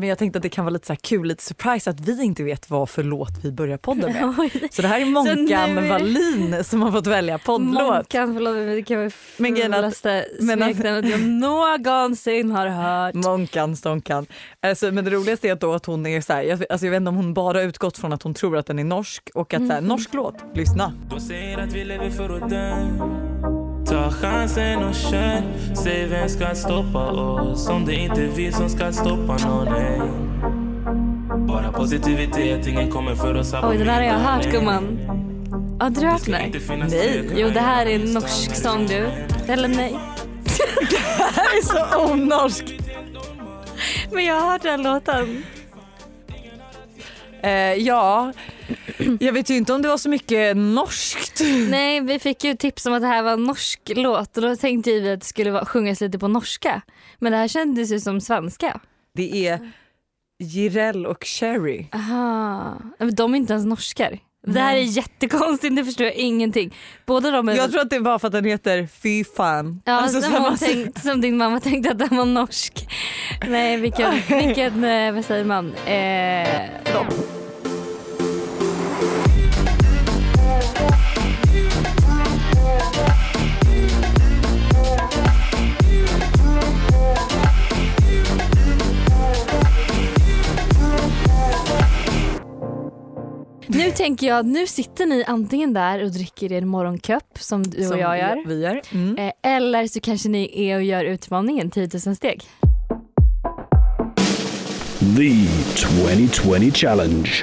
Men jag tänkte att det kan vara lite så här kul, lite surprise att vi inte vet vad för låt vi börjar podda med. Så det här är Månkan Wallin som har fått välja poddlåt. Månkan, förlåt, det kan vara fullaste smeknamnet jag någonsin har hört. Månkan, stånkan. Alltså, men det roligaste är att hon är så här, jag vet inte om hon bara utgått från att hon tror att den är norsk och att så här, norsk låt, lyssna. De säger att vi lever för att dö. Ta chansen och kör. Säg vem ska stoppa oss. Om det inte vi som ska stoppa någon. Nej. Bara positivitet, ingen kommer för oss. Oj, det där har jag hört, gumman. Har du hört den här? Nej. Jo, det här är en norsk sång, du. Eller nej? Det här är så onorsk. Men jag har hört den låten. Ja, jag vet ju inte om det var så mycket norskt. Nej, vi fick ju tips om att det här var en norsk låt. Och då tänkte vi att det skulle sjungas lite på norska. Men det här kändes ju som svenska. Det är Jireel och Cherry. Aha, men de är inte ens norskar. Det här är jättekonstigt, det förstår jag ingenting. Båda de är... Jag tror att det var för att den heter Fy fan. Ja, alltså, som din mamma tänkte att den var norsk. Nej, vilken vad säger man? Förlåt. Nu tänker jag, nu sitter ni antingen där och dricker er morgonköp som du och jag gör. Vi gör. Mm. Eller så kanske ni är och gör utmaningen 10 000 steg. The 2020 Challenge.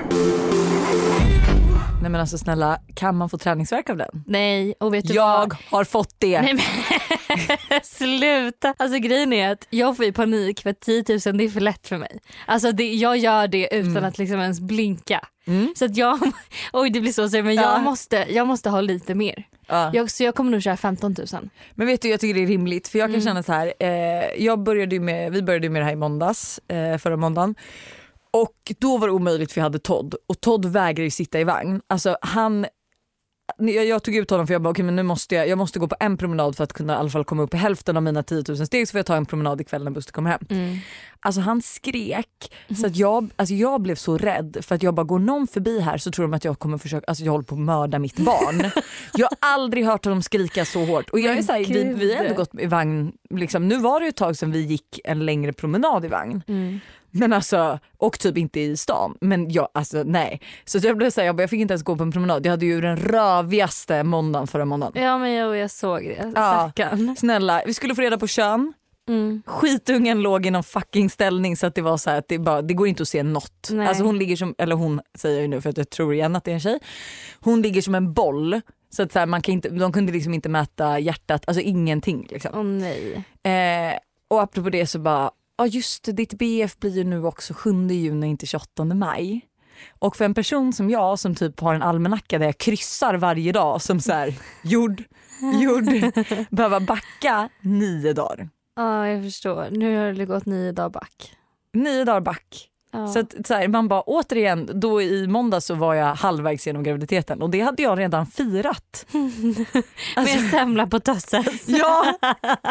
Nej men alltså snälla, kan man få träningsvärk av den? Nej, och vet du jag har fått det. Nej men sluta. Alltså grejen är att jag får ju panik för att 10 000 det är för lätt för mig. Alltså jag gör det utan att liksom ens blinka. Så att oj det blir så men jag måste ha lite mer. Så jag kommer nog köra 15 000. Men vet du, jag tycker det är rimligt för jag kan känna så här, vi började med det här i måndags, förra måndagen. Och då var det omöjligt för jag hade Todd. Och Todd vägrar ju sitta i vagn. Alltså jag tog ut honom för jag bara, okej, men nu jag måste gå på en promenad för att kunna i alla fall komma upp i hälften av mina 10 000 steg, så får jag ta en promenad ikväll när bussen kommer hem. Alltså han skrek så att jag blev så rädd för att jag bara, går någon förbi här så tror de att jag kommer försöka, alltså jag håller på att mörda mitt barn. Jag har aldrig hört honom skrika så hårt. Och jag är så här, vi har ändå gått i vagn liksom, nu var det ju ett tag sedan vi gick en längre promenad i vagn. Men alltså, och typ inte i stan. Men jag, alltså nej. Så jag blev säga, jag fick inte ens gå på en promenad. Jag hade ju den rövigaste måndagen förra måndagen. Ja men jag såg det. Ja, snälla, vi skulle få reda på kön. Skitungen låg i någon fucking ställning så att det var så här att det går inte att se något. Nej. Alltså hon ligger som, eller hon säger ju nu för att jag tror igen att det är en tjej. Hon ligger som en boll. Så att så här, de kunde liksom inte mäta hjärtat, alltså ingenting liksom. Nej. Och apropå det så bara, ja just det, ditt BF blir ju nu också 7 juni, inte 28 maj. Och för en person som jag som typ har en almanacka där jag kryssar varje dag som så här gjord behöver backa 9 dagar. Ja, jag förstår. Nu har det gått 9 dagar back. 9 dagar back. Ja. Så att så här, man bara återigen, då i måndag så var jag halvvägs genom graviditeten och det hade jag redan firat. Med en semla på tösses. Ja.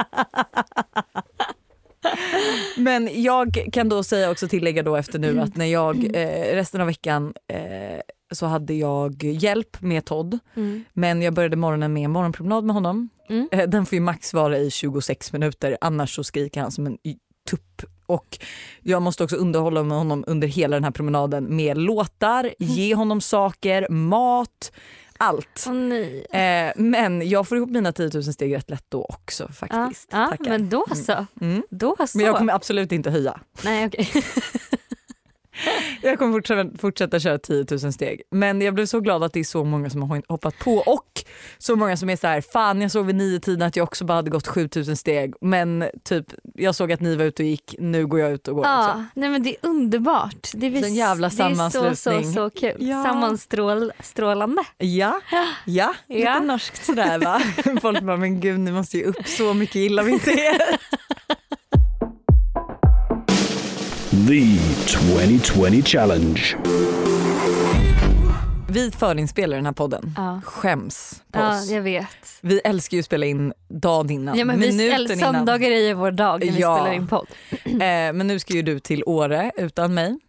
Men jag kan då säga också, tillägga då efter nu att när jag resten av veckan så hade jag hjälp med Todd. Men jag började morgonen med en morgonpromenad med honom. Den får ju max vara i 26 minuter, annars så skriker han som en tupp. Och jag måste också underhålla med honom under hela den här promenaden med låtar, ge honom saker, mat, allt. Men jag får ihop mina 10 000 steg rätt lätt då också faktiskt. Ja, men då så. Då så. Men jag kommer absolut inte höja. Nej, okej. Jag kommer fortsätta köra 10 000 steg. Men jag blev så glad att det är så många som har hoppat på. Och så många som är så här, fan jag såg vid 9-tiden att jag också bara hade gått 7 000 steg. Men typ, jag såg att ni var ute och gick, nu går jag ut och går. Ja, nej men det är underbart. Det är en jävla sammanslutning. Det är så kul. Ja. Sammanstrålande. Ja. Lite norskt sådär va. Folk bara, men gud ni måste ju upp, så mycket illa vi inte är. The 2020 Challenge. Vi förinspelar den här podden. Skäms på oss. Ja, jag vet. Vi älskar ju att spela in dagen innan. Ja, men minuten innan. Söndagar är ju vår dag när vi spelar in podd. Men nu ska ju du till Åre utan mig.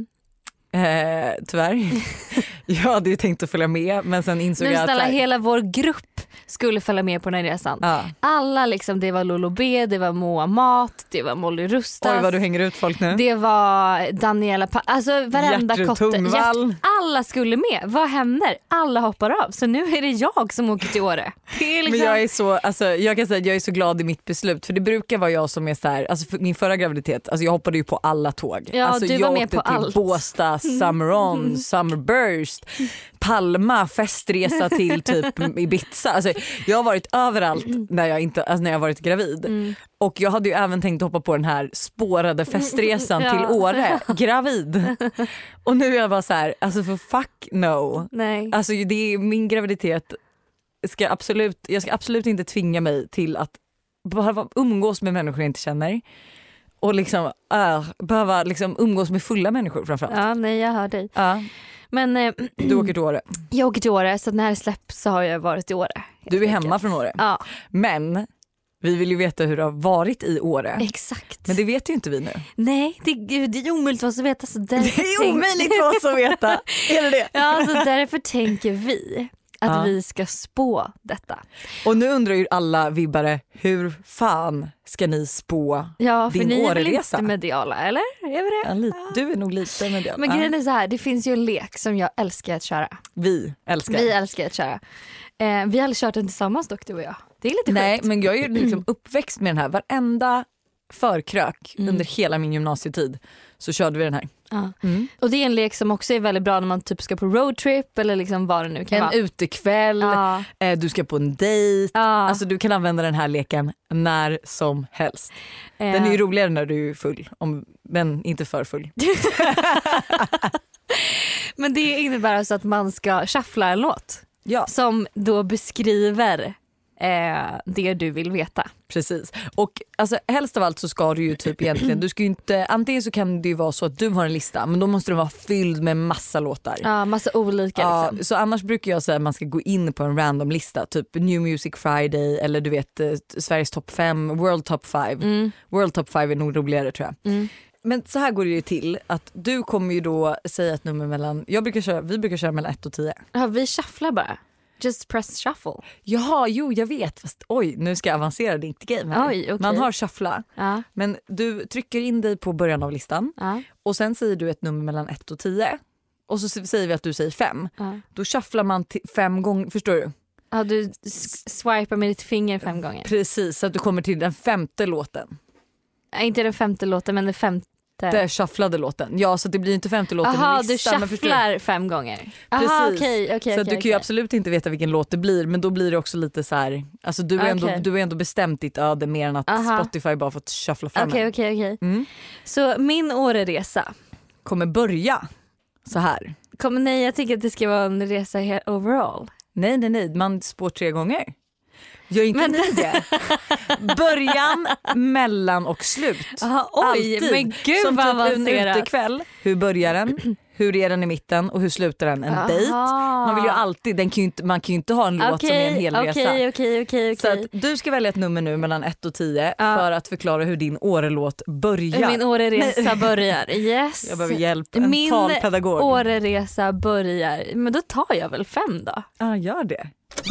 Tyvärr. Jag hade ju tänkt att följa med, men sen insåg jag att hela vår grupp skulle följa med på den här resan. Alla liksom, det var Lolo B, det var Moa Mat, det var Molly Rustas. Oj vad du hänger ut folk nu. Det var Daniela, alltså varenda kotte. Alla skulle med. Vad händer? Alla hoppar av. Så nu är det jag som åker till Åre. Det är liksom... Men jag är så, alltså, jag kan säga att jag är så glad i mitt beslut, för det brukar vara jag som är så här, alltså för min förra graviditet, alltså jag hoppade ju på alla tåg. Ja, alltså, du var med på allt. Båstad, Summer On, Summerburst, Palma, festresa till typ Ibiza. Alltså, jag har varit överallt när jag har varit gravid. Och jag hade ju även tänkt hoppa på den här spårade festresan till Åre, gravid. Och nu är jag bara så här, alltså för fuck no. Nej. Alltså det är min graviditet. Jag ska absolut inte tvinga mig till att behöva umgås med människor jag inte känner. Och liksom behöva liksom umgås med fulla människor framförallt. Ja, nej, jag hör dig. Ja. Men du åker till Åre. Jag åker till Åre, så när det släpps så har jag varit i Åre. Du är hemma från Åre. Ja. Men vi vill ju veta hur det har varit i Åre. Exakt. Men det vet ju inte vi nu. Nej, det är omöjligt för oss att veta. Så det är omöjligt för oss att veta. Är det det? Ja, så därför tänker vi att vi ska spå detta. Och nu undrar ju alla vibbare, hur fan ska ni spå din Åreresa? Ja, för ni är väl inte mediala, eller? Är vi det? Ja, du är nog lite medial. Men grejen är så här, det finns ju en lek som jag älskar att köra. Vi älskar att köra. Vi har aldrig kört den tillsammans dock, du och jag. Det är lite sjukt. Nej, men jag är ju liksom uppväxt med den här. Varenda förkrök under hela min gymnasietid så körde vi den här. Och det är en lek som också är väldigt bra när man typ ska på roadtrip eller liksom vad det nu kan vara. En utekväll, du ska på en dejt. Alltså du kan använda den här leken när som helst. Den är ju roligare när du är full, men inte för full. Men det innebär alltså att man ska shuffla en låt som då beskriver det du vill veta. Precis. Och alltså, helst av allt så ska du ju typ egentligen, du ska ju inte, antingen så kan det ju vara så att du har en lista, men då måste den vara fylld med massa låtar. Ja, massa olika liksom. Så annars brukar jag säga att man ska gå in på en random lista, typ New Music Friday eller du vet Sveriges topp 5, World Top 5. World Top 5 är nog roligare tror jag. Men så här går det ju till att du kommer ju då säga ett nummer mellan, vi brukar köra mellan 1 och 10. Ja, vi shufflar bara. Just press shuffle. Jaha, jo jag vet. Fast nu ska jag avancera ditt game här. Oj, okay. Man har shuffla. Men du trycker in dig på början av listan. Och sen säger du ett nummer mellan 1 och 10. Och så säger vi att du säger 5. Då shufflar man 5 gånger, förstår du? Ja, du swipar med ditt finger 5 gånger. Precis, så att du kommer till den 5:e låten. Inte den 5:e låten, men den 5:e. Det shufflade låten. Ja, så det blir inte 5:e låten. Aha, du shufflar 5 gånger. Aha, precis. Okay, så du kan ju absolut inte veta vilken låt det blir, men då blir det också lite så här, alltså du är ändå bestämt ditt öde mer än att Spotify bara fått shuffla fram. Okej. Så min Åreresa kommer börja så här. Nej, jag tycker att det ska vara en resa overall. Nej, man spår 3 gånger. Gör inte ni det? Början, mellan och slut. Aha, oj, alltid. Men gud som vad avancerat. En utekväll, hur börjar den? Hur är den i mitten och hur slutar den? En dejt. Man vill ju alltid, man kan ju inte ha en låt som är en hel resa. Okej. Så att du ska välja ett nummer nu mellan 1 och 10 för att förklara hur din Årelåt börjar. Min Åreresa börjar. Yes. Jag behöver hjälp. En talpedagog. Min Åreresa börjar. Men då tar jag väl 5 då. Ja, gör det.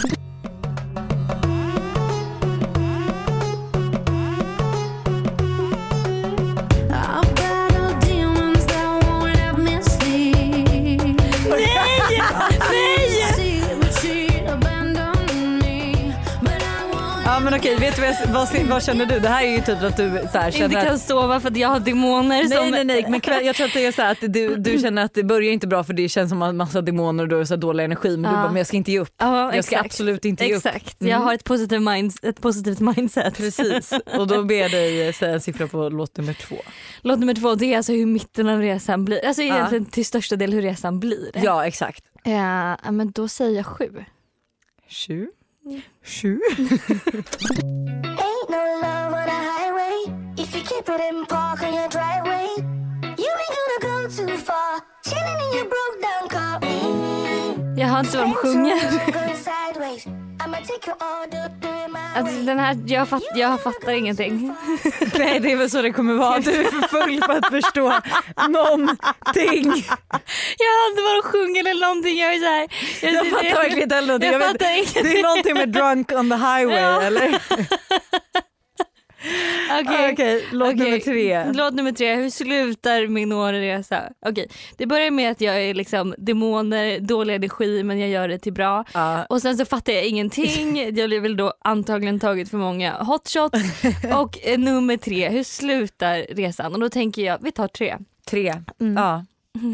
Ja, men okej, vet du vad känner du? Det här är ju typ att du så här, känner inte kan sova för att jag har demoner. Nej, men jag tror att det är så här att du känner att det börjar inte bra för det känns som en massa demoner och du har så dålig energi, men du bara, men jag ska inte ge upp. Jag ska absolut inte ge upp. Exakt, jag har ett positivt mindset. Precis, och då ber jag dig säga en siffra på låt nummer 2. Låt nummer 2, det är alltså hur mitten av resan blir. Alltså egentligen till största del hur resan blir. Ja, exakt. Men då säger jag 7. 7? Ain't no love on a highway if you keep it in park on your driveway. You ain't gonna go too far chilling in your broke down car. Jag har inte vad de sjunger. Going sideways. I'ma take you all the my Alltså, way. den här, jag fattar ingenting. Nej, det är väl så det kommer vara. Du är för full för att förstå någonting. Jag har inte vad de sjunger eller någonting. Jag är så här, Jag fattar verkligen inte heller någonting. Jag vet- fattar ingenting. Det är någonting med drunk on the highway, Ja. eller? Okej. Okej, låt nummer 3. Låt nummer 3. Hur slutar min årresa? Okej, det börjar med att jag är liksom demoner, dålig energi, men jag gör det till bra. Ja. Och sen så fattar jag ingenting. Jag blir väl då antagligen tagit för många hotshots. Och nummer 3, hur slutar resan? Och då tänker jag, vi tar 3. 3. Ja.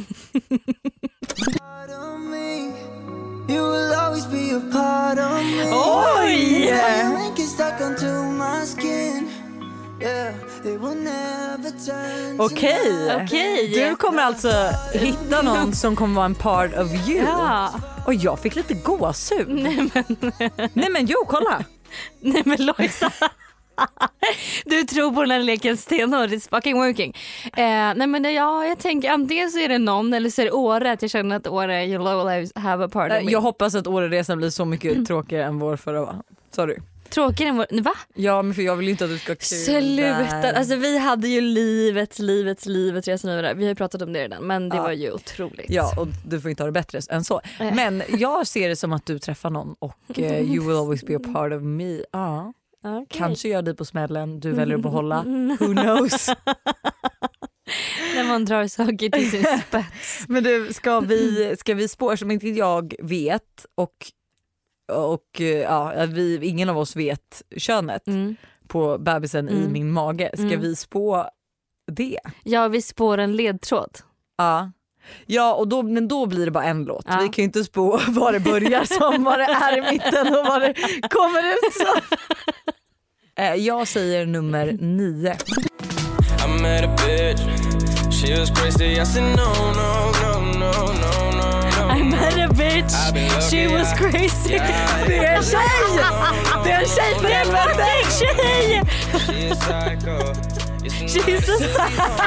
You will always be a part of me. Oj! Your ink is stuck onto my skin. Yeah, it will never turn to Okej. Du kommer alltså hitta någon som kommer vara en part of you. Ja. Och jag fick lite gåshud. Nej men jo, kolla. Nej men Lojsa. Du tror på den här leken stenhårt, it's fucking working. Nej men jag tänker antingen så är det någon eller så är det Åre, att jag känner att Åre, you always have a part of me. Jag hoppas att Åreresan blir så mycket tråkigare än vår förra, va? Sorry. Tråkigare än vår, va? Ja, men för jag vill inte att du ska kul. Sluta, alltså vi hade ju livets resa nu där. Vi har ju pratat om det redan, men det var ju otroligt. Ja, och du får inte ha det bättre än så. Men jag ser det som att du träffar någon och you will always be a part of me. Ja. Okay. Kanske gör dig på smällen, du väljer att behålla. Who knows? När man drar saker till sin spets. Men du, ska vi spår som inte jag vet och ja, ingen av oss vet könet på bebisen i min mage. Ska vi spå det? Ja, vi spår en ledtråd. Ja, och men då blir det bara en låt. Ja. Vi kan ju inte spå var det börjar som, var det är i mitten och var det kommer ut som. Jag säger nummer 9. I met a bitch. She was crazy. I said no, no, no, no, no, no. I met a bitch. She was crazy. Det är en tjej! Det är en tjej för helvete! Tjej! She a psycho. She's a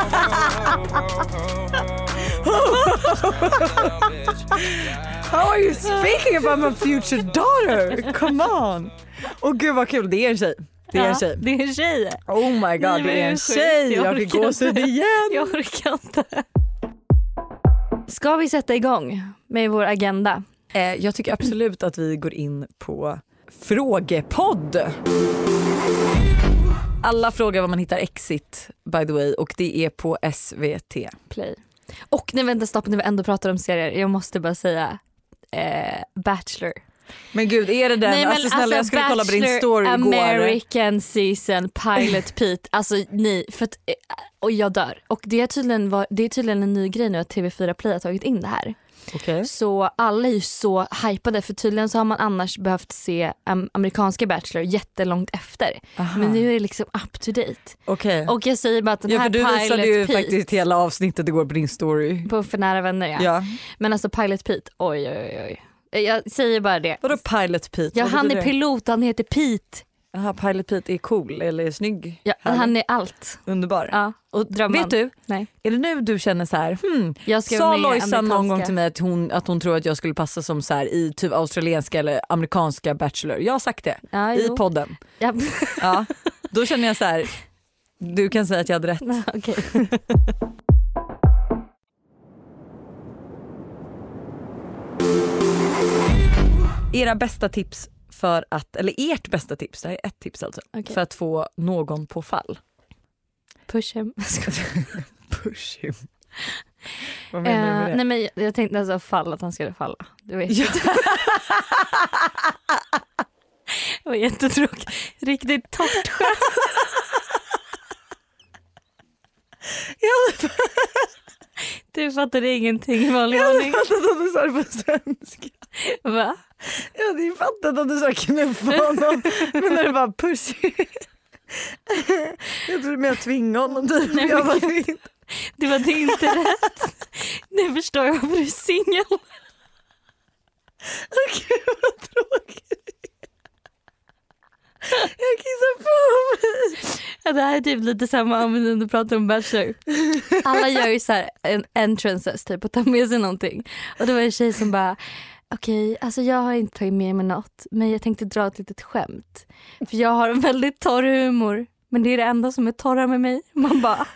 How are you speaking about my future daughter? Come on! Och gud vad kul, det är en tjej. Det är en tjej. Det är en tjej. Oh my god, det är en tjej. Jag fick gåshud igen. Jag orkar inte. Ska vi sätta igång med vår agenda? Jag tycker absolut att vi går in på frågepodd. Alla frågar var man hittar Exit, by the way, och det är på SVT Play. Och nej, vänta, stopp, när vi ändå pratar om serier, jag måste bara säga Bachelor. Men gud, är det den? Nej, men alltså snälla, jag skulle kolla på din story igår. American season pilot Pete. Alltså nej, för att, och jag dör. Och det är tydligen en ny grej nu att TV4 Play har tagit in det här. Okay. Så alla är ju så hypade, för tydligen så har man annars behövt se amerikanska Bachelor jättelångt efter. Aha. Men nu är det liksom up to date. Okay. Och jag säger bara att den här för du Pilot visade ju Pete faktiskt hela avsnittet igår på din story. på För nära vänner, ja. Men alltså Pilot Pete, oj. Jag säger bara det. Vadå Pilot Pete? Ja, Vad han betyder är det? pilot, han heter Pete. Aha, Pilot Pete är cool eller snygg. Ja, han är allt. Underbar. Ja, och drömman. Vet du, Nej. är det nu du känner så här, Jag ska sa vara med i Lojsa någon amerikanska. gång till mig att hon tror att jag skulle passa som så här i typ australienska eller amerikanska Bachelor. Jag har sagt det i podden. Ja. Ja, då känner jag så här, du kan säga att jag hade rätt. Okej. Era bästa tips för att, eller ert bästa tips, det här är ett tips alltså, för att få någon på fall. Push him. Push him. Vad menar du med det? Nej, men jag tänkte alltså att han skulle falla. Du vet. Ja. Det var jättetråkigt. Riktigt torrt skämt. Du fattade ingenting i vanlig ordning. Jag hade fattat om du sa det på svenska. Va? Jag hade ju fattat om du sa knuffa honom. Men när det bara push. Jag trodde mer tvinga honom typ. Nej, jag bara, det var inte rätt. Nu förstår jag varför du är singel. Okej, vad tråkigt. Jag kissar på mig. Ja, det här är typ lite samma om när du pratar om Bachelor. Alla gör ju så här en entrances typ och tar med sig någonting. Och det var en tjej som bara Okej, alltså jag har inte tagit med mig något, men jag tänkte dra ett litet skämt. För jag har en väldigt torr humor, men det är det enda som är torra med mig. Man bara,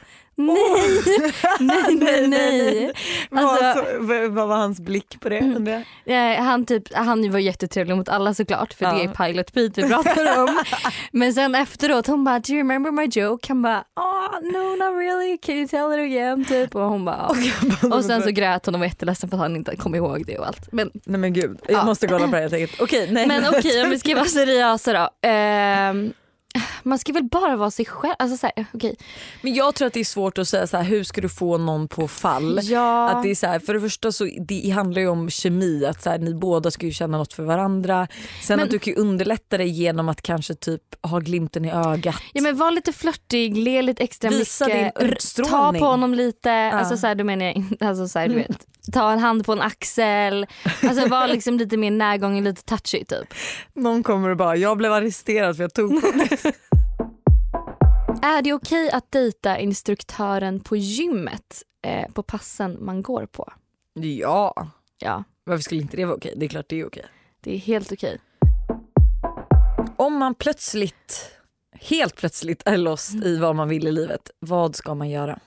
nej. Alltså, vad var hans blick på det? Han var jättetrevlig mot alla såklart, för det är Pilot Pete vi pratar om. Men sen efteråt hon bara, do you remember my joke? Han bara, no not really, can you tell it again? Typ. Och hon bara, och sen så grät hon och var jätteledsen för att han inte kom ihåg det och allt. Men, nej men gud, jag måste kolla på det helt enkelt. Okej, om vi ska vara seriösa då. Man ska väl bara vara sig själv. Alltså, så här, okay. Men jag tror att det är svårt att säga så här, hur ska du få någon på fall? Ja. Att det är så här, för det första så det handlar ju om kemi, att så här, ni båda ska ju känna något för varandra. Sen att du kan ju underlätta det genom att kanske typ ha glimten i ögat. Ja, men var lite flörtig, le lite extra visa mycket, din utstrålning. ta på honom lite, alltså så här, du menar jag, alltså så här, du vet, ta en hand på en axel, alltså var liksom lite mer närgången, lite touchy typ. Någon kommer och bara, jag blev arresterad för jag tog på det. Är det okej att dejta instruktören på gymmet på passen man går på? Ja. Varför skulle inte det vara okej? Det är klart det är okej. Det är helt okej. Om man helt plötsligt är lost i vad man vill i livet, vad ska man göra?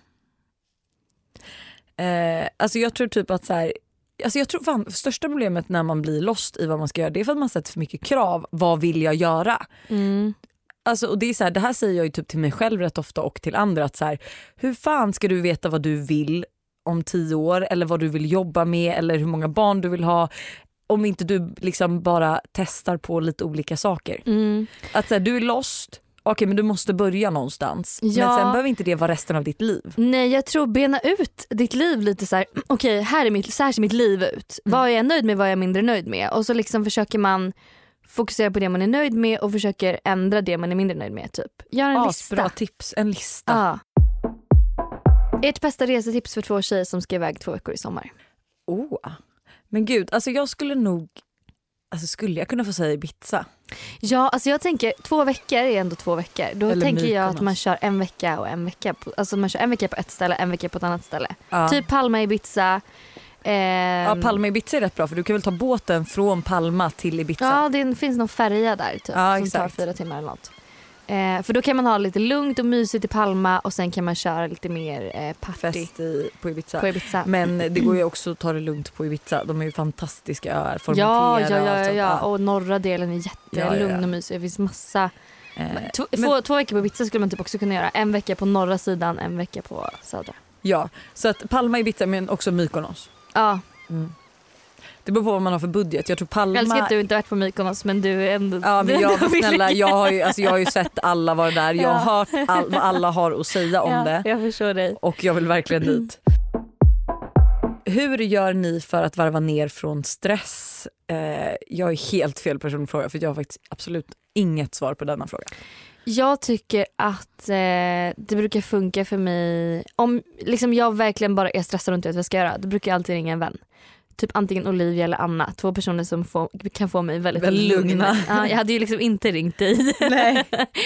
Alltså jag tror typ att så här, alltså jag tror fan största problemet när man blir lost i vad man ska göra, det är för att man sätter för mycket krav. Vad vill jag göra? Alltså, och det är så här, det här säger jag ju typ till mig själv rätt ofta och till andra, att så här, hur fan ska du veta vad du vill om 10 år eller vad du vill jobba med eller hur många barn du vill ha om inte du liksom bara testar på lite olika saker. Att så här, du är lost. Okej, men du måste börja någonstans. Ja. Men sen behöver inte det vara resten av ditt liv. Nej, jag tror bena ut ditt liv lite så här. Okej, så här ser mitt liv ut. Vad är jag nöjd med, vad är jag mindre nöjd med? Och så liksom försöker man fokusera på det man är nöjd med och försöker ändra det man är mindre nöjd med typ. Gör en lista. Bra tips, en lista. Ert bästa resetips för 2 tjejer som ska iväg 2 veckor i sommar? Men gud, alltså jag skulle nog, alltså skulle jag kunna få säga Ibiza? Ja, alltså jag tänker 2 veckor är ändå 2 veckor. Då eller tänker jag Mykonos. att man kör en vecka och en vecka på, alltså man kör en vecka på ett ställe, en vecka på ett annat ställe. Typ Palma, Ibiza. Palma Ibiza är rätt bra, för du kan väl ta båten från Palma till Ibiza. Ja, det finns någon färja där typ, som tar 4 timmar eller något. För då kan man ha lite lugnt och mysigt i Palma och sen kan man köra lite mer party. Fest på Ibiza. Men det går ju också att ta det lugnt på Ibiza. De är ju fantastiska öar. Formentera ja. Och norra delen är jättelugn och mysig. Det finns massa. 2 veckor på Ibiza skulle man typ också kunna göra. En vecka på norra sidan, en vecka på södra. Ja, så att Palma, Ibiza, men också Mykonos. Ja. Det beror på vad man har för budget. Jag tror Palma... Jag älskar att du inte varit på Mykonos, men du är ändå... Ja, men jag har ju sett alla vara där. Jag har hört vad alla har att säga om det. Jag förstår dig. Och jag vill verkligen dit. Hur gör ni för att varva ner från stress? Jag är helt fel person att fråga, för jag har faktiskt absolut inget svar på denna fråga. Jag tycker att det brukar funka för mig. Om liksom jag verkligen bara är stressad och inte vet vad jag ska göra, då brukar jag alltid ringa en vän. Typ antingen Olivia eller Anna. 2 personer som kan få mig väldigt lugna. Ja, jag hade ju liksom inte ringt dig. Nej.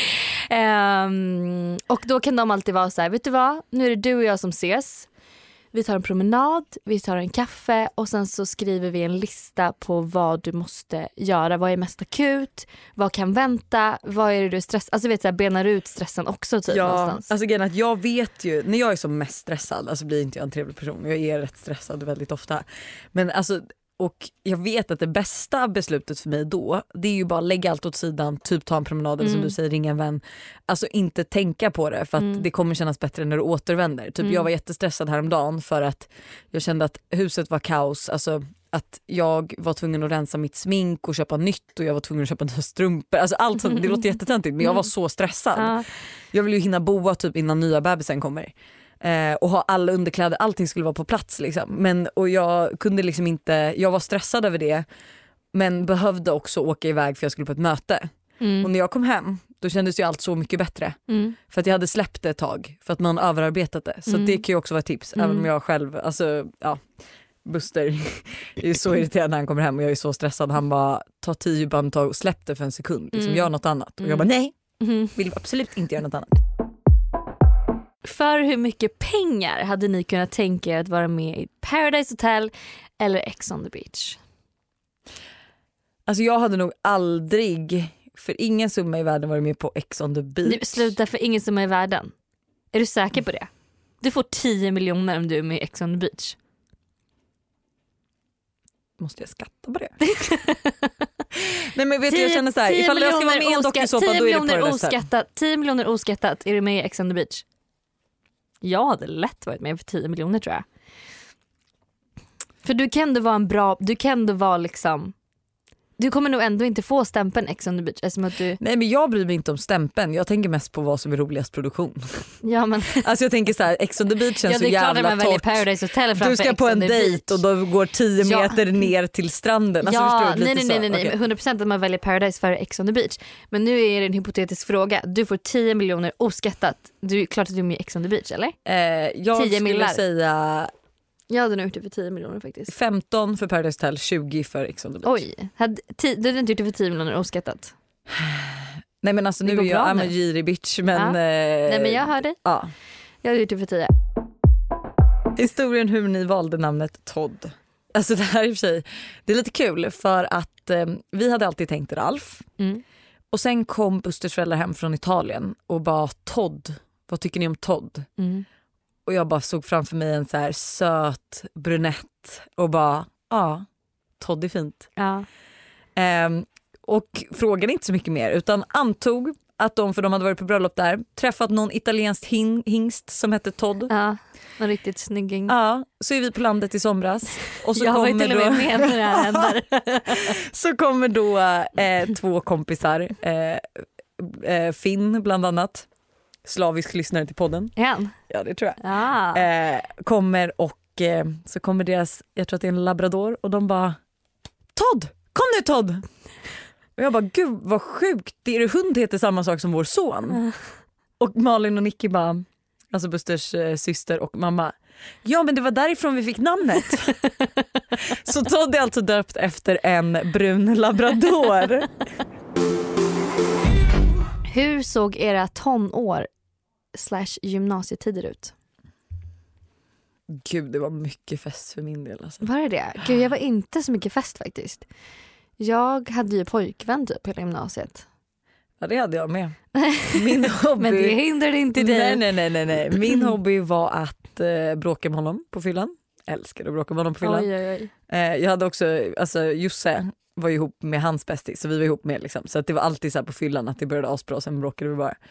Och då kan de alltid vara så här, vet du vad? Nu är det du och jag som ses. Vi tar en promenad, vi tar en kaffe och sen så skriver vi en lista på vad du måste göra. Vad är mest akut? Vad kan vänta? Vad är det du är stressad? Alltså vet så här, benar ut stressen också typ någonstans. Alltså grejen är att jag vet ju, när jag är som mest stressad, alltså blir inte jag en trevlig person. Jag är rätt stressad väldigt ofta. Men alltså, och jag vet att det bästa beslutet för mig då, det är ju bara lägga allt åt sidan, typ ta en promenad eller som du säger, ringa en vän. Alltså inte tänka på det, för att det kommer kännas bättre när du återvänder. Typ jag var jättestressad häromdagen för att jag kände att huset var kaos. Alltså att jag var tvungen att rensa mitt smink och köpa nytt, och jag var tvungen att köpa nya strumpor. Alltså allt sånt, det låter jättetöntigt, men jag var så stressad. Jag ville ju hinna boa typ innan nya bebisen kommer. Och ha alla underkläder, allting skulle vara på plats liksom. Men, och jag kunde liksom inte, jag var stressad över det, men behövde också åka iväg för jag skulle på ett möte. Och när jag kom hem, då kändes ju allt så mycket bättre. För att jag hade släppt det ett tag, för att någon överarbetat det. Så det kan ju också vara ett tips, även om jag själv, alltså ja, Buster är ju så irriterad när han kommer hem och jag är så stressad. Han bara, ta 10 bandtag och släpp det för en sekund, liksom, gör något annat. Och jag bara, nej, vill absolut inte göra något annat. För hur mycket pengar hade ni kunnat tänka er att vara med i Paradise Hotel eller Ex on the Beach? Alltså jag hade nog aldrig för ingen summa i världen varit med på Ex on the beach. Sluta, för ingen summa i världen. Är du säker på det? Du får 10 miljoner om du är med i Ex on the beach. Måste jag skatta på det? Nej men vet du, jag känner så här, ifall jag ska vara med i en dokusåpa då är det Paradise Hotel. 10 miljoner oskattat, är du med i Ex on the beach? Jag hade lätt varit med för 10 miljoner tror jag. För du kan ändå vara en bra, du kan ändå vara liksom, du kommer nog ändå inte få stämpeln Ex on the beach att du... Nej men jag bryr mig inte om stämpeln. Jag tänker mest på vad som är roligast produktion. Ja, men... Alltså jag tänker så här, Ex on the beach känns så jävla torrt. Paradise Hotel du ska på en dejt och då går 10 meter ner till stranden. Alltså, ja, förstår du? Nej. Okay. 100% att man väljer Paradise för Ex on the beach. Men nu är det en hypotetisk fråga. Du får 10 miljoner oskattat. Du är klart att du är med i Ex on the beach, eller? Jag 10 skulle säga... Jag hade nog gjort det för 10 miljoner faktiskt. 15 för Paradise Hotel, 20 för Ex on the beach. Oj, du hade inte gjort det för 10 miljoner oskattat? Nej men alltså nu är jag en girig bitch men... Ja. Nej men jag hör dig. Ja. Jag hade gjort det för 10. Historien hur ni valde namnet Todd. Alltså det här i och för sig, det är lite kul för att vi hade alltid tänkt Ralf. Mm. Och sen kom Busters föräldrar hem från Italien och bara Todd, vad tycker ni om Todd? Mm. Och jag bara såg framför mig en så här söt brunett och bara, ja, Todd är fint. Ja. Och frågade inte så mycket mer utan antog att för de hade varit på bröllop där, träffat någon italiensk hingst som hette Todd. Ja, en riktigt snygging. Ja, så är vi på landet i somras. Och så jag var ju till och med med när det här händer. Så kommer då 2 kompisar, Finn bland annat, slavisk lyssnare till podden. Ja, det tror jag. Ja. Kommer och så kommer deras, jag tror att det är en labrador och de bara Todd, kom nu Todd! Och jag bara, gud vad sjukt, er hund heter samma sak som vår son. Och Malin och Nicky bara, alltså Busters syster och mamma, ja men det var därifrån vi fick namnet. Så Todd är alltså döpt efter en brun labrador. Hur såg era tonår / gymnasietider ut? Gud, det var mycket fest för min del alltså. Var det? Gud, jag var inte så mycket fest faktiskt. Jag hade ju pojkvän typ hela gymnasiet. Ja, det hade jag med. Min hobby... Men det hindrade inte dig. Nej. Min hobby var att bråka med honom på fyllan. Älskade att bråka med honom på fyllan. Oj. Jag hade också, alltså Josse var ju ihop med hans bästis, så vi var ihop med liksom. Så att det var alltid så här på fyllan att det började asbra, sen bråkade vi bara.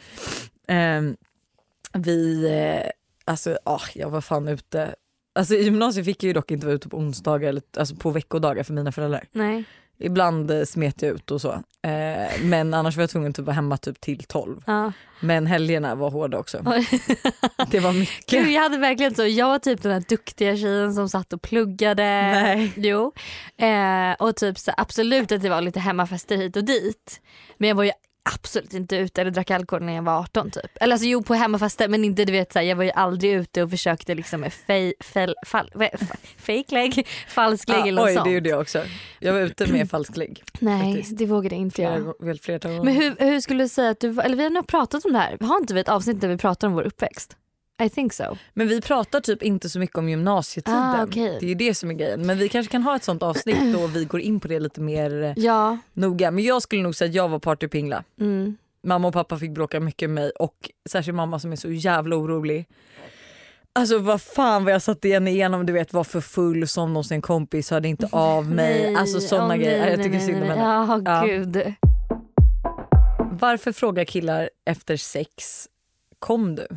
Jag var fan ute. Alltså i gymnasiet fick jag ju dock inte vara ute på onsdagar eller alltså på veckodagar för mina föräldrar. Nej. Ibland smet jag ut och så. Men annars var jag tvungen att vara hemma typ till 12. Ja. Men helgerna var hårda också. Det var mycket. Gud, jag hade verkligen så. Jag var typ den här duktiga tjejen som satt och pluggade. Nej. Jo. Och typ så absolut att det var lite hemmafester hit och dit. Men jag var ju absolut inte ute eller drack alkohol när jag var 18 typ. Eller alltså på hemmafester, men inte, du vet så här, jag var ju aldrig ute och försökte liksom med fejklägg, falsklägg eller något sånt. Det gjorde jag också. Jag var ute med falsklägg. Nej, faktiskt. Det vågade inte jag. Flertal. Men hur skulle du säga att du, eller vi har nog pratat om det här. Har inte vi ett avsnitt där vi pratar om vår uppväxt? I think so. Men vi pratar typ inte så mycket om gymnasietiden. Okay. Det är ju det som är grejen. Men vi kanske kan ha ett sånt avsnitt då vi går in på det lite mer noga. Men jag skulle nog säga att jag var partypingla. Mm. Mamma och pappa fick bråka mycket med mig. Och särskilt mamma som är så jävla orolig. Alltså vad fan vad jag satt igenom, du vet, var för full som någonsin kompis, hörde inte av mig. Nej, alltså sådana grejer. Jag tycker synd om henne. Ja, gud. Varför frågar killar efter sex? Kom du?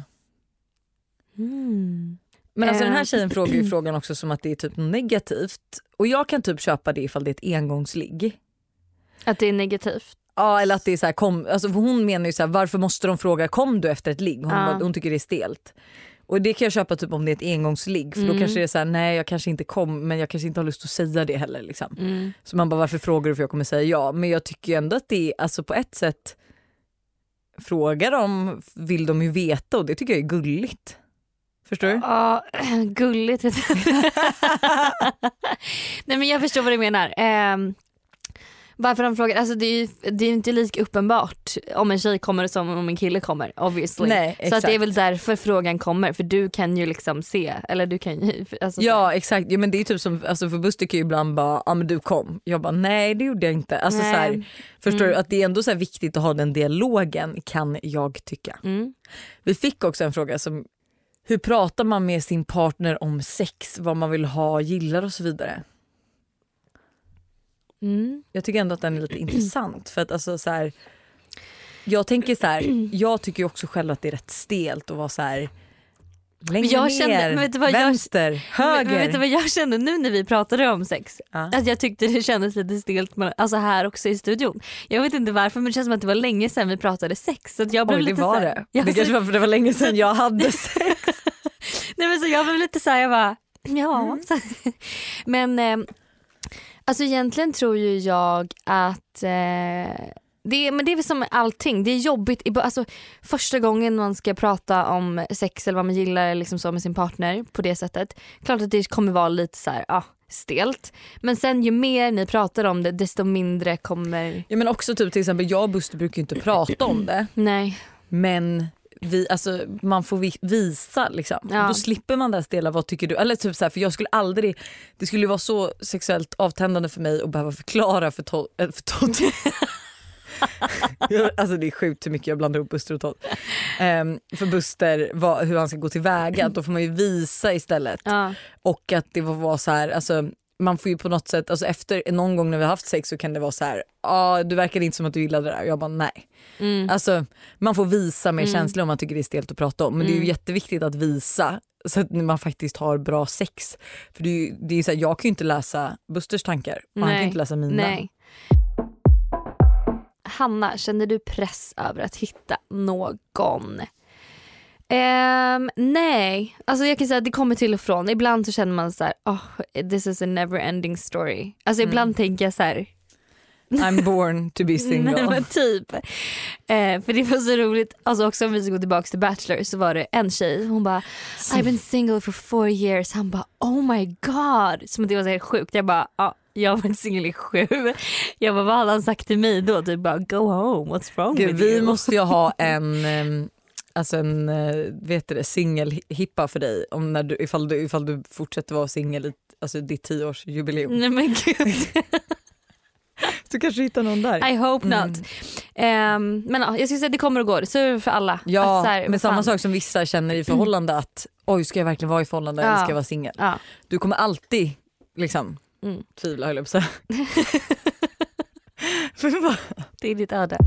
Men alltså den här tjejen frågar ju frågan också som att det är typ negativt. Och jag kan typ köpa det ifall det är ett engångsligg. Att det är negativt? Ja, eller att det är så här, alltså hon menar ju så här, varför måste de fråga kom du efter ett ligg? Hon tycker det är stelt. Och det kan jag köpa typ om det är ett engångsligg. För då kanske det är så här, nej jag kanske inte kom, men jag kanske inte har lust att säga det heller liksom. Så man bara, varför frågar du? För jag kommer säga ja. Men jag tycker ju ändå att det är, alltså på ett sätt, frågar de vill de ju veta, och det tycker jag är gulligt. Förstår du? Ja, gulligt. Nej men jag förstår vad du menar. Varför de frågar, alltså det är inte lika uppenbart om en tjej kommer som om en kille kommer, obviously. Nej, så exakt. att det är väl därför frågan kommer, för du kan ju liksom se, eller du kan ju alltså, Ja exakt, ja, men det är typ som, alltså för Buster kan ju ibland bara, men du kom. Jag bara, nej det gjorde jag inte. Alltså, så här, förstår du att det är ändå så här viktigt att ha den dialogen, kan jag tycka. Vi fick också en fråga som, hur pratar man med sin partner om sex, vad man vill ha, gillar och så vidare. Jag tycker ändå att den är lite intressant, för att alltså så här, jag tänker så här, jag tycker ju också själv att det är rätt stelt att vara så här, längre ner, vänster, höger. Men vet du vad jag kände nu när vi pratade om sex? Att jag tyckte det kändes lite stelt, alltså här också i studion. Jag vet inte varför, men det känns som att det var länge sedan vi pratade sex. Så att jag blev lite det var så det. Det kanske var för det var länge sedan jag hade sex. Nej, men så jag blev lite så här, jag bara, ja. Men alltså egentligen tror ju jag att men det är väl som allting, det är jobbigt, alltså första gången man ska prata om sex eller vad man gillar liksom så med sin partner på det sättet, klart att det kommer vara lite så här, stelt, men sen ju mer ni pratar om det desto mindre kommer. Ja, men också typ till exempel jag och Buster brukar ju inte prata om det. Nej. Men alltså, man får visa liksom. Då slipper man där stela, vad tycker du? Eller typ så här, för jag skulle aldrig, det skulle ju vara så sexuellt avtändande för mig att behöva förklara för Todd. Alltså det är sjukt hur mycket jag blandar upp Buster och Todd. För Buster, hur han ska gå tillväga, då får man ju visa istället. Och att det var så här, alltså man får ju på något sätt, alltså efter någon gång när vi har haft sex så kan det vara så här, du verkar inte som att du gillade det där. Jag bara nej. Alltså man får visa mer känslor om man tycker det är stelt att prata om. Men det är ju jätteviktigt att visa så att man faktiskt har bra sex. För det är så här, jag kan ju inte läsa Busters tankar och han kan inte läsa mina. Nej. Hanna, känner du press över att hitta någon? Nej, alltså jag kan säga att det kommer till och från. Ibland så känner man så här, this is a never ending story. Alltså ibland tänker jag så här, I'm born to be single. Nej, men typ. För det var så roligt, alltså också om vi ska gå tillbaka till Bachelor, så var det en tjej, hon bara I've been single for 4 years. Han bara oh my god, som att det var så här sjukt. Jag bara jag har varit singel i 7. Jag bara, vad hade han sagt till mig då? Typ bara, go home, what's wrong with you? Vi måste ju ha en vet du, singelhippa för dig om när du, ifall du fortsätter vara singel, alltså ditt 10-årsjubileum. Nej men gud. Du kanske hittar någon där. I hope not. Men jag skulle säga att det kommer och går. Så är det för alla. Ja, så här, men samma sak som vissa känner i förhållande att ska jag verkligen vara i förhållande eller ska jag vara singel? Du kommer alltid liksom tvivla, höll jag på så. Det är ditt öde.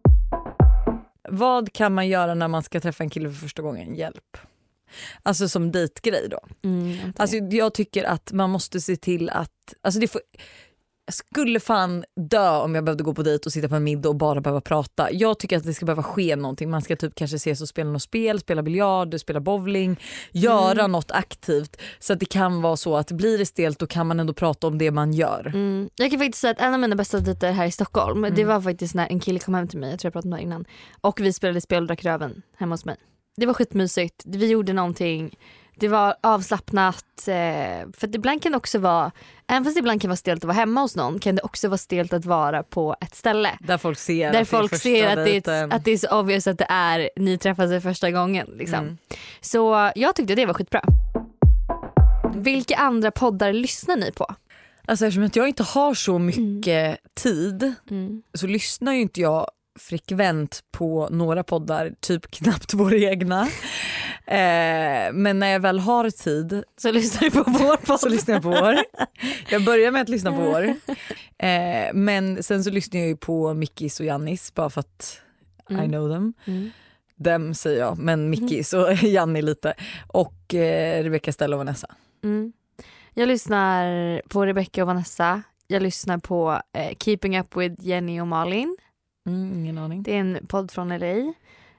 Vad kan man göra när man ska träffa en kille för första gången? Hjälp. Alltså som dejtgrej då. Alltså jag tycker att man måste se till att, alltså jag skulle fan dö om jag behövde gå på dejt och sitta på en middag och bara behöva prata. Jag tycker att det ska behöva ske någonting. Man ska typ kanske ses och spela något spel, spela biljard, spela bowling, göra något aktivt. Så att det kan vara så att blir det stelt, då kan man ändå prata om det man gör. Jag kan faktiskt säga att en av mina bästa dejter här i Stockholm, det var faktiskt när en kille kom hem till mig, jag tror jag pratade om det innan, och vi spelade spel och drack röven hemma hos mig. Det var skitmysigt, vi gjorde någonting. Det var avslappnat, för ibland kan det också vara, även fast det ibland kan vara stelt att vara hemma hos någon, kan det också vara stelt att vara på ett ställe där folk ser att det är så obvious att det är ni träffas för första gången liksom. Så jag tyckte det var skitbra. Vilka andra poddar lyssnar ni på? Alltså eftersom att jag inte har så mycket tid så lyssnar ju inte jag frekvent på några poddar, typ knappt våra egna. Men när jag väl har tid så lyssnar du på vår podd. Så lyssnar jag på vår. Jag börjar med att lyssna på vår. Men sen så lyssnar jag ju på Mickis och Jannis bara för att I know them. Dem säger jag, men Mickis och Janni lite. Och Rebecca, Stella och Vanessa. Jag lyssnar på Rebecca och Vanessa. Jag lyssnar på Keeping Up with Jenny och Malin. Ingen aning. Det är en podd från LA.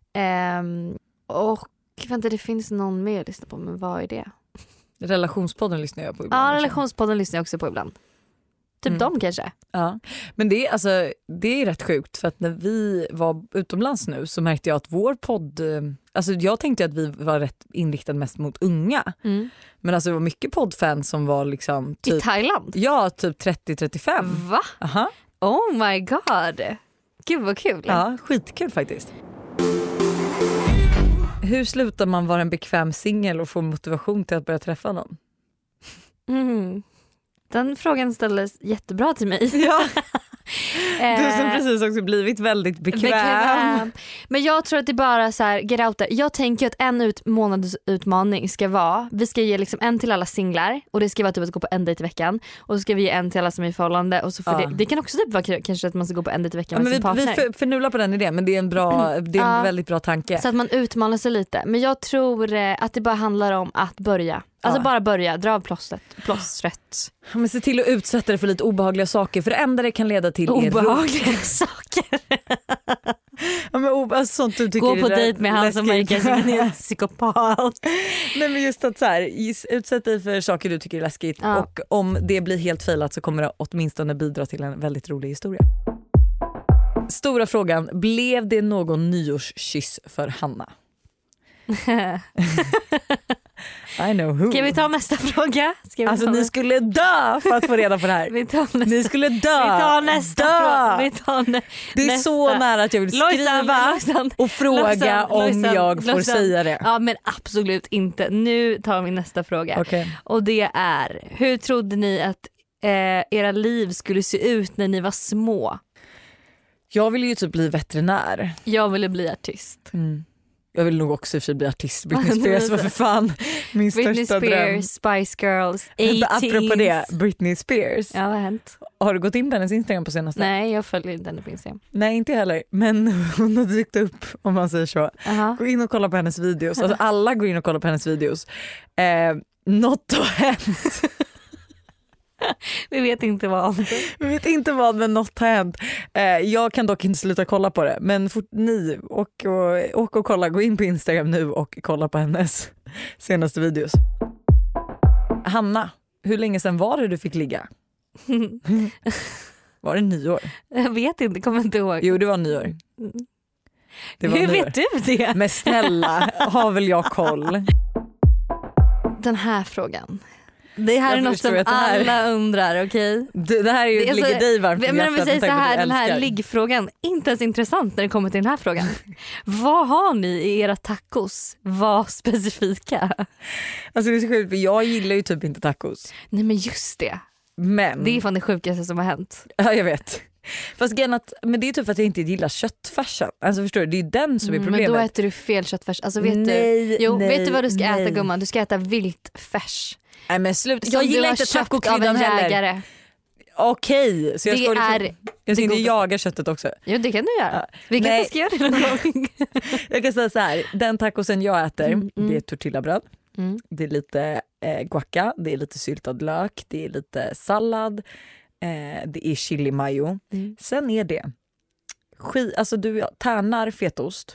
Och vänta, det finns någon mer att lyssna på, men vad är det? Relationspodden lyssnar jag på ibland. Ja, relationspodden lyssnar jag också på ibland. Typ dem kanske. Ja, men det är rätt sjukt, för att när vi var utomlands nu så märkte jag att vår podd, alltså jag tänkte att vi var rätt inriktade mest mot unga. Men alltså det var mycket poddfans som var liksom typ, i Thailand? Ja, typ 30-35. Va? Aha. Oh my god. Gud vad kul. Ja, skitkul faktiskt. Hur slutar man vara en bekväm singel och få motivation till att börja träffa någon? Den frågan ställdes jättebra till mig. Ja. Du som precis också blivit väldigt bekväm. Men jag tror att det är bara så här, get out there. Jag tänker att en månadsutmaning ska vara, vi ska ge liksom en till alla singlar och det ska vara typ att gå på en dejt i veckan och så ska vi ge en till alla som är i förhållande och så får det kan också typ vara kanske att man ska gå på en dejt i veckan med sin partner. Vi förnular på den idén, men det är en väldigt bra tanke. Så att man utmanar sig lite. Men jag tror att det bara handlar om att börja. Alltså bara börja, dra av plåstret. Men se till att utsätta det för lite obehagliga saker, för det enda det kan leda till obehagliga saker. Ja, men alltså, sånt du tycker gå på dejt med han som verkar som en psykopat. Nej, men just att så här, utsätta dig för saker du tycker är läskigt och om det blir helt failat så kommer det åtminstone bidra till en väldigt rolig historia. Stora frågan, blev det någon nyårskyss för Hanna? I know who. Ska vi ta nästa fråga? Ni skulle dö för att få reda på det här. Ni skulle dö. Vi tar nästa fråga. Det är så nära att jag vill skriva och fråga om jag får säga det. Ja, men absolut inte. Nu tar vi nästa fråga. Okay. Och det är, hur trodde ni att era liv skulle se ut när ni var små? Jag ville ju typ bli veterinär. Jag ville bli artist. Jag vill nog också i och för sig bli artist. Britney Spears var för fan min Britney största Spears, dröm. Spice Girls, 18s. Apropå det, Britney Spears. Ja, vad har hänt? Har du gått in på hennes Instagram på senaste? Nej, jag följer inte henne på Instagram. Nej, inte heller. Men hon har dykt upp, om man säger så. Gå in och kolla på hennes videos. Alltså, alla går in och kollar på hennes videos. Något har hänt. Vi vet inte vad. Vi vet inte vad, men något har hänt. Jag kan dock inte sluta kolla på det. Men ni åk och kolla. Gå in på Instagram nu och kolla på hennes senaste videos. Hanna, hur länge sedan var det du fick ligga? Var det nyår? Jag vet inte, kommer inte ihåg. Jo, det var nyår. Det var hur nyår. vet du det? Men snälla, har väl jag koll? Den här frågan. Det här är något som alla undrar, okej? Det här är ju ligger dig varmt. Men vi säger så här, den här liggfrågan inte ens intressant när det kommer till den här frågan. Vad har ni i era tacos? Vad specifika? Alltså det är så sjukt, för jag gillar ju typ inte tacos. Nej, men just det. Men det är fan det sjukaste som har hänt. Ja, jag vet. Fast men det är typ för att jag inte gillar köttfärsen. Alltså förstår du, det är den som är problemet. Men då äter du fel köttfärs. Alltså vet vet du vad du ska äta, gumman? Du ska äta viltfältfärs. Nej, men slut. Jag gillar inte tacokryddan heller. Okej, så jag ska inte jaga köttet också. Jo, det kan du göra. Vi kanske ska göra det någon gång. Jag kan säga så här, den tacosen jag äter, det är tortillabröd. Det är lite guacca, det är lite syltad lök, det är lite sallad, det är chili mayo. Sen är det alltså du tärnar fetaost.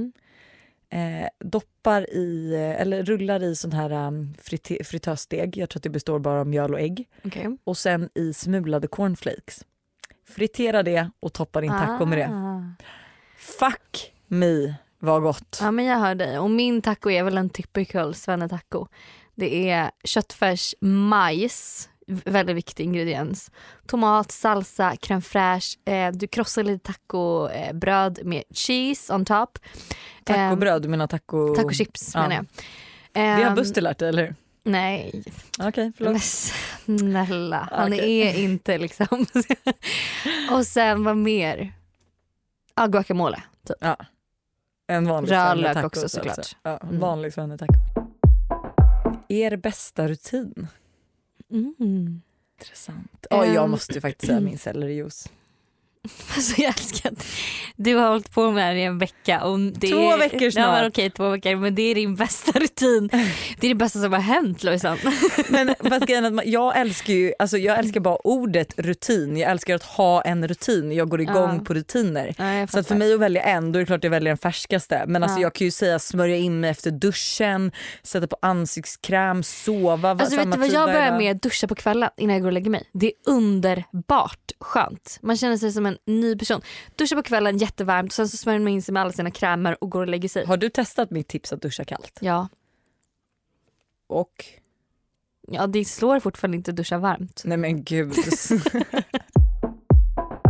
Doppar i eller rullar i sån här fritösdeg. Jag tror att det består bara av mjöl och ägg. Och sen i smulade cornflakes. Fritera det och toppa din taco med det. Fuck me, vad gott. Ja, men jag hör dig. Och min taco är väl en typical svennetaco. Det är köttfärs, majs, väldigt viktig ingrediens. Tomat, salsa, crème fraîche. Du krossar lite tacobröd med cheese on top. Tacobröd, du menar tacochips menar jag. Det har Buster lärt dig, eller? Nej. Okej, förlåt. Men snälla, han är inte liksom. Och sen vad mer? Guacamole typ. Ja. En vanlig rödlök också såklart. Alltså. Ja, vanlig svennetaco. Er bästa rutin? Intressant. Jag måste ju faktiskt säga min sellerijuice. Alltså jag älskar att du har hållit på med det i en vecka. Och det 2 veckor snart. Ja, men okej, 2 veckor, men det är din bästa rutin. Det är det bästa som har hänt, Lojsan. Men jag älskar bara ordet rutin. Jag älskar att ha en rutin. Jag går igång på rutiner. Ja, så att för mig att välja en, då är det klart jag väljer den färskaste. Men alltså jag kan ju säga smörja in mig efter duschen, sätta på ansiktskräm, sova. Alltså vet du vad jag börjar med? Duscha på kvällen innan jag går och lägger mig. Det är underbart skönt. Man känner sig som en ny person. Duscha på kvällen jättevarmt, sen så smörjer man in sig med alla sina krämer och går och lägger sig. Har du testat mitt tips att duscha kallt? Ja. Och? Ja, det slår fortfarande inte att duscha varmt. Nej men gud.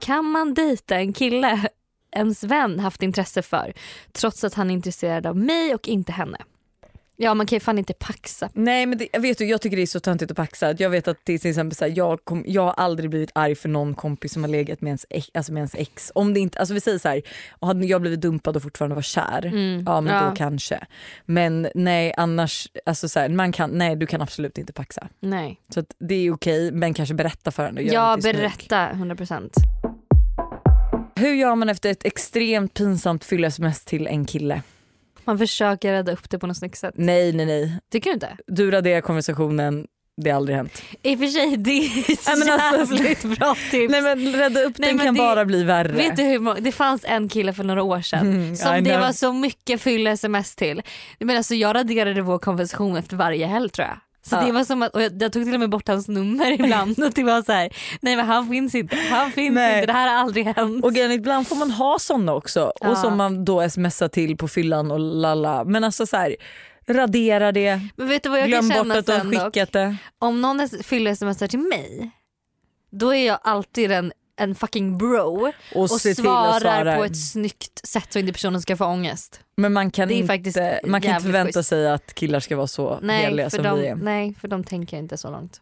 kan man dejta en kille ens vän haft intresse för trots att han är intresserad av mig och inte henne? Ja, man kan ju fan inte paxa. Nej, men jag tycker det är så töntigt att paxa. Jag vet att till exempel så här, jag har aldrig blivit arg för någon kompis som har legat med ens ex. Om det inte, alltså vi säger så här, och hade jag blivit dumpad och fortfarande var kär, ja men då kanske. Men nej, annars, alltså så här, du kan absolut inte paxa. Nej. Så att det är okej, men kanske berätta för henne. Ja, berätta 100%. Hur gör man efter ett extremt pinsamt fylla-sms till en kille? Man försöker rädda upp det på något snyggt sätt. Nej. Tycker du inte? Du raderar konversationen, det har aldrig hänt. I och för sig, det är jävligt bra tips. Nej, men rädda upp den kan bara bli värre. Vet du hur det fanns en kille för några år sedan som det var så mycket fylla sms till. Men alltså, jag raderade vår konversation efter varje helg, tror jag. Så det var som att, och jag tog till och med bort hans nummer ibland och det var så här: nej men han finns inte, det här har aldrig hänt. Och ibland får man ha såna också och som man då smsar till på fyllan och lalla. Men alltså så här, radera det. Men vet du vad jag glöm kan känna bort att de skickat det. Om någon fyller smsar till mig, då är jag alltid en fucking bro och svarar på ett snyggt sätt så inte personen ska få ångest. Men man kan inte förvänta sig att killar ska vara så heliga som vi är. Nej, för de tänker inte så långt.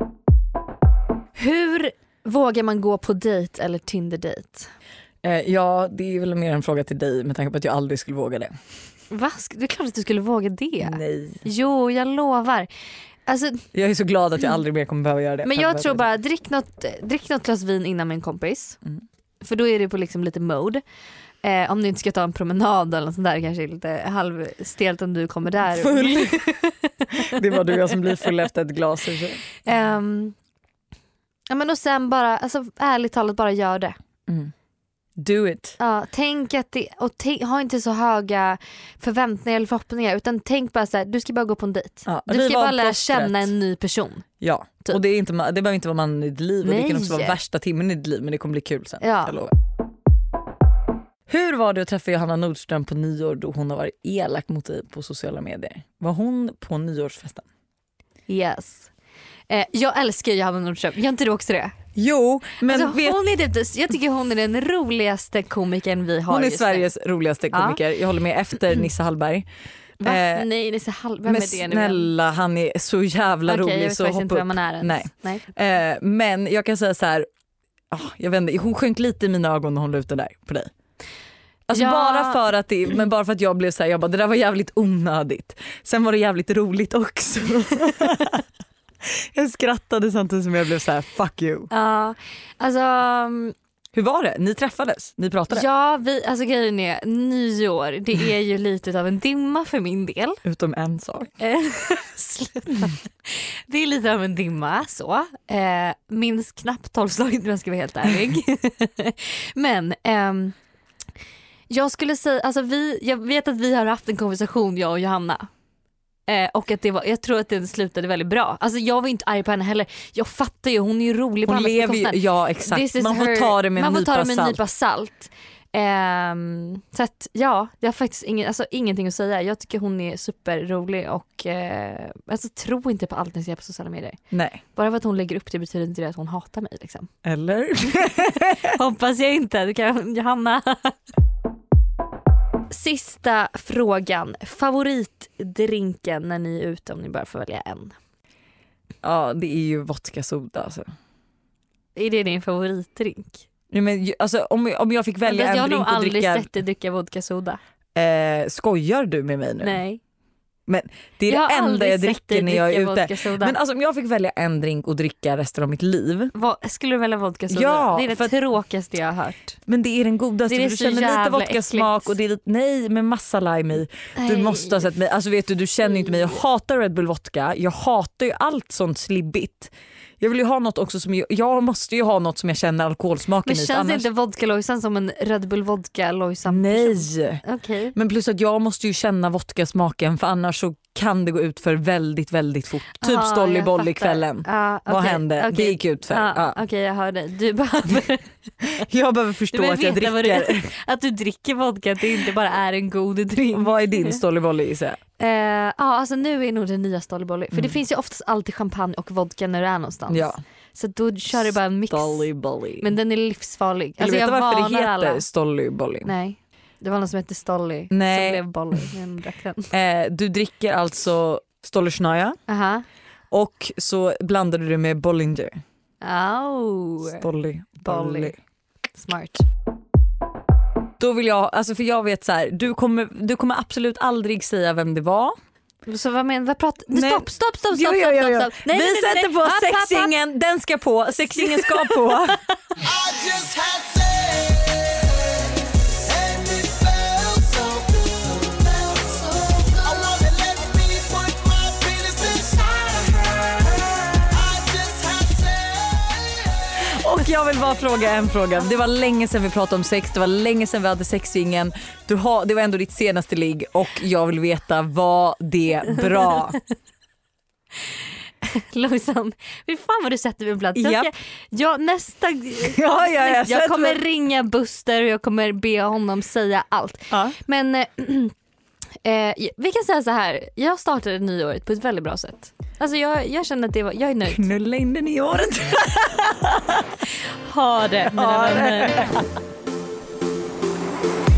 Hur vågar man gå på dejt eller Tinder-dejt? Ja, det är väl mer en fråga till dig med tanke på att jag aldrig skulle våga det. Va? Det är klart att du skulle våga det. Nej. Jo, jag lovar. Alltså, jag är så glad att jag aldrig mer kommer behöva göra det. Men jag tror bara, drick något glas vin innan med en kompis. För då är det på liksom lite mode. Om du inte ska ta en promenad eller något sånt där, kanske lite halvstelt om du kommer där. Full. Det var du och jag som blir full efter ett glas. Ja, men och sen bara, alltså ärligt talat, bara gör det. Do it. Ja, tänk att ha inte så höga förväntningar eller förhoppningar, utan tänk bara så här, du ska bara gå på en dejt. Ja, du ska bara lära känna en ny person. Ja, typ. Och det behöver inte vara mannen i ditt liv. Och det kan också vara värsta timmen i ditt liv, men det kommer bli kul sen. Ja. Hur var det att träffa Johanna Nordström på nyår då hon har varit elak mot dig på sociala medier? Var hon på nyårsfesten? Yes. Jag älskar Johanna Nordström. Gör inte du också det? Jo, men alltså, jag tycker hon är den roligaste komikern vi har. Hon är Sveriges roligaste komiker. Jag håller med, efter Nisse Hallberg. Nej, Nisse Hallberg, vem är det nu? Snälla, han är så jävla rolig. Jag vet så inte vem man är ens. Nej. Men jag kan säga så här, jag vet inte, hon sjönk lite i mina ögon när hon la ut det där på dig. Alltså bara för att jag blev så här, jag bara, det där var jävligt onödigt. Sen var det jävligt roligt också. Jag skrattade samtidigt som jag blev så här: fuck you. Ja, alltså. Hur var det? Ni träffades? Ni pratade? Ja, alltså grejen är, nyår, det är ju lite av en dimma för min del. Utom en sak. Sluta. Det är lite av en dimma så. Minns knappt 12 slag om jag ska vara helt ärlig. Men jag skulle säga, alltså jag vet att vi har haft en konversation, jag och Johanna. Och att jag tror att det slutade väldigt bra. Alltså jag var inte arg på henne heller. Jag fattar ju, hon är ju rolig på hon lever ju, ja exakt. Man får ta det med en nypa salt. Så att ja, jag har faktiskt ingenting att säga. Jag tycker hon är superrolig och alltså tro inte på allt ni ser på sociala medier. Nej. Bara för att hon lägger upp det betyder inte det att hon hatar mig liksom. Eller? Hoppas jag inte. Du kan, Johanna. Sista frågan. Favoritdrinken när ni är ute, om ni bara får välja en? Ja, det är ju vodka soda alltså. Är det din favoritdrink? Nej, men alltså, om jag fick välja en drink och dricka... Jag har nog aldrig sett dig dricka vodka soda. Skojar du med mig nu? Nej. Men det är det enda jag dricker när jag är ute. Men alltså, om jag fick välja en drink och dricka resten av mitt liv. Skulle du välja vodka soda? Ja, det är det tråkigaste jag har hört. Men det är den godaste. Det är du känner lite vodka-smak och det är lite, nej, med massa lime i. Du måste ha sett mig. Alltså vet du känner ju inte mig. Jag hatar Red Bull vodka. Jag hatar ju allt sånt slibbigt. Jag vill ju ha något också som jag måste ju ha något som jag känner alkoholsmaken i. Men känns inte vodka Lojsan som en Red Bull vodka Lojsan? Nej. Okay. Men plus att jag måste ju känna vodka smaken, för annars så kan det gå ut för väldigt väldigt fort. Typ Stollyboll i kvällen. Vad hände? Okay. Det gick ut för. Okej, jag hör dig. Jag behöver förstå att jag dricker. Att du dricker vodka, att det inte bara är en god drink. Vad är din Stollyboll i sig? Alltså nu är nog det nya Stollyboll. För det finns ju oftast alltid champagne och vodka när du är någonstans. Ja. Så då kör det bara en mix. Stolly Bolly. Men den är livsfarlig. Alltså, jag vet du varför det varnar heter alla. Stolly Bolly? Nej, det var någon som hette Stolly. Nej. Som blev Bolly. Jag drack den. Du dricker alltså Stollerschnaja Aha. och så blandar du det med Bollinger. Stolly Bolly. Smart. Då vill jag, alltså för jag vet så här, du kommer absolut aldrig säga vem det var. Så vad menar du? Stopp. Jo. Nej, Vi sätter på sexingen, den ska på, sexingen ska på. Och jag vill bara fråga en fråga. Det var länge sedan vi pratade om sex. Det var länge sedan vi hade sexingen. Det var ändå ditt senaste ligg. Och jag vill veta, var det bra? Lojsan, hur fan vad du sätter mig på plats. Japp. Jag kommer ringa Buster och jag kommer be honom säga allt. Ja. Men vi kan säga så här. Jag startade nyåret på ett väldigt bra sätt. Alltså jag känner att jag är nöjd. Knulla in den i året. Ha det, mina vänner.